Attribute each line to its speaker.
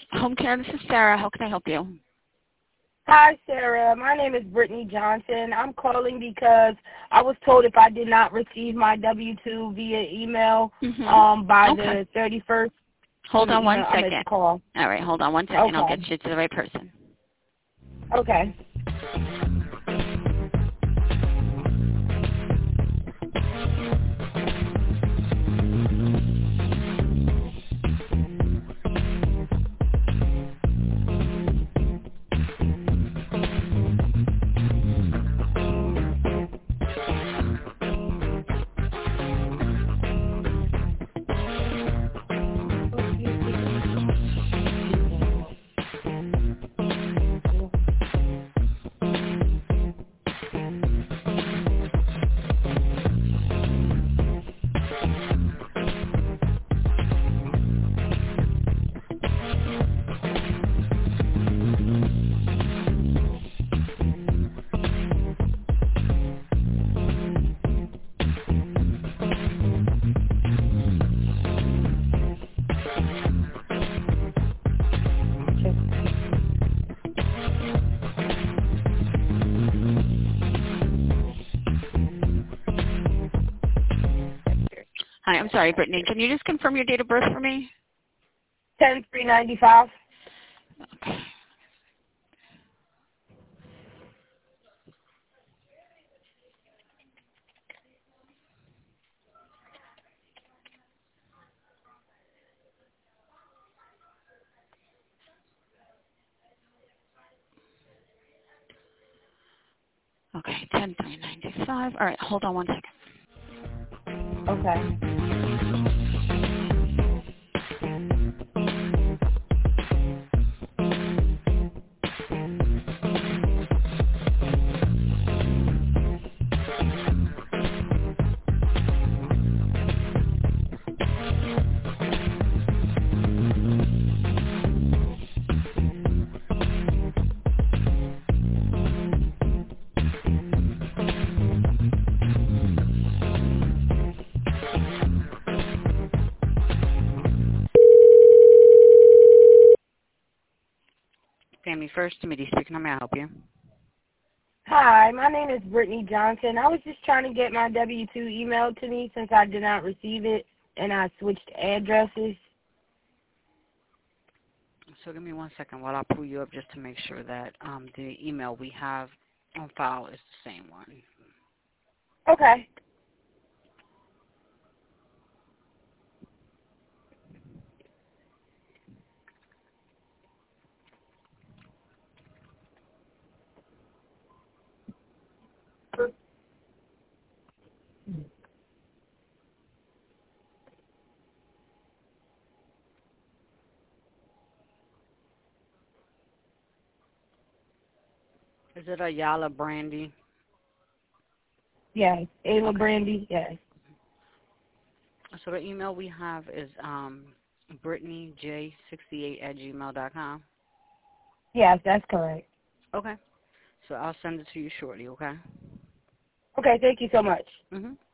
Speaker 1: Home care, this is Sarah. How can I help you?
Speaker 2: Hi, Sarah. My name is Brittany Johnson. I'm calling because I was told if I did not receive my W-2 via email by the 31st.
Speaker 1: Hold on one second.
Speaker 2: Call.
Speaker 1: All right, hold on one second.
Speaker 2: Okay.
Speaker 1: I'll get you to the right person.
Speaker 2: Okay.
Speaker 1: Hi, I'm sorry, Brittany. Can you just confirm your date of birth for me?
Speaker 2: 10/3/95.
Speaker 1: Okay, 10/3/95. All right, hold on one second.
Speaker 2: Okay.
Speaker 1: Family First, Timothy speaking. How may I help you?
Speaker 2: Hi, my name is Brittany Johnson. I was just trying to get my W-2 emailed to me since I did not receive it, and I switched addresses.
Speaker 1: So give me 1 second while I pull you up just to make sure that the email we have on file is the same one.
Speaker 2: Okay.
Speaker 1: Is it Ayala Brandy?
Speaker 2: Yes. Ava
Speaker 1: Okay.
Speaker 2: Brandy, yes.
Speaker 1: So the email we have is BrittanyJ68@gmail.com.
Speaker 2: Yes, that's correct.
Speaker 1: Okay. So I'll send it to you shortly, okay?
Speaker 2: Okay, thank you so much.
Speaker 1: Mm-hmm.